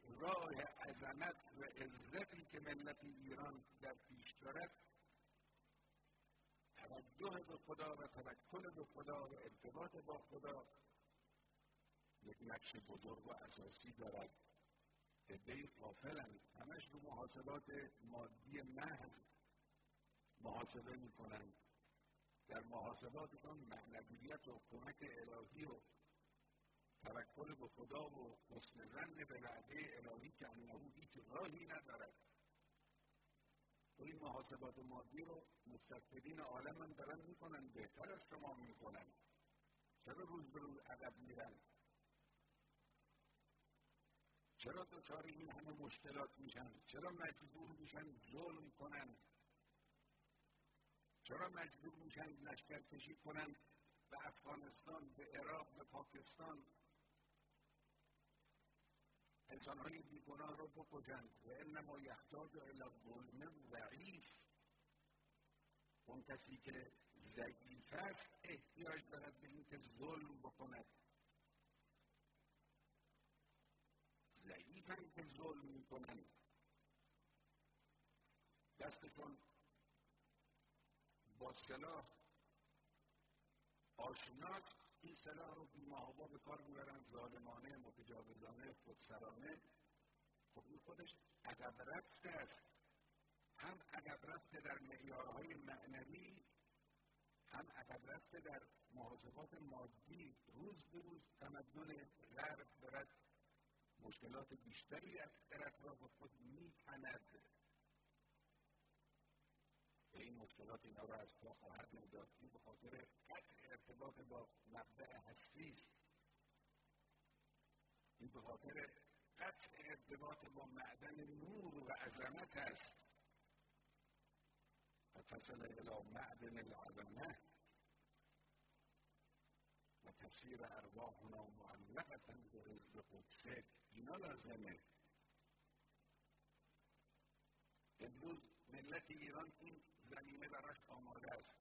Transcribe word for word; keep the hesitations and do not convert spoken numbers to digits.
راه عظمت و عزتی که ملت ایران در پیش دارد توجه به خدا و توکل به خدا و ارتباط با خدا یک نقش بزرگ و اساسی دارد. عده‌ای غافلند، همش رو محاسبات مادی محض محاسبه میکنند، در محاسباتشان معنویت و کمک الهی و توکل به خدا و حسن ظن به وعده الهی که انه هیچ راهی ندارد. و این محاسبات مادی رو مستکبرین عالم هم دارن میکنن، بهتر از شما میکنن. چرا روز به روز عقب میرن؟ چرا دچار این همه مشکلات میشن؟ چرا مجبور میشن ظلم کنن؟ چرا مجبور میشن لشکرکشی کنن به افغانستان، به عراق، به پاکستان، انسانهای بیگناه رو بکشن؟ و انما یحتاج الی ظلم ضعیف. اون کسی که ضعیف است احتیاج دارد به این که ظلم بکند. ضعیف هم که ظلم میکنن، دستشون با سلاح آشناست، این سلاح رو بی‌محابا به کار میبرن، ظالمانه، متجاوزانه، خودسرانه. خب این خودش عقب رفته است، هم عقب رفته در معیارهای معنوی، هم عقب رفته در محاسبات مادی. روز به روز تمدن غرب دارد مشکلات بیشتری در اطراف خود می‌تند. این مشکلات اینا را از پا خواهد نمود. این به خاطر قطع ارتباط با مبدأ هستی است. این به خاطر قطع ارتباط با معدن نور و عظمت است. فتصل الی معدن العظمه و تصویر ارواحنا معلقة بعز قدسه. اینا لازمه. امروز ملت ایران این زمینه براش آماده است.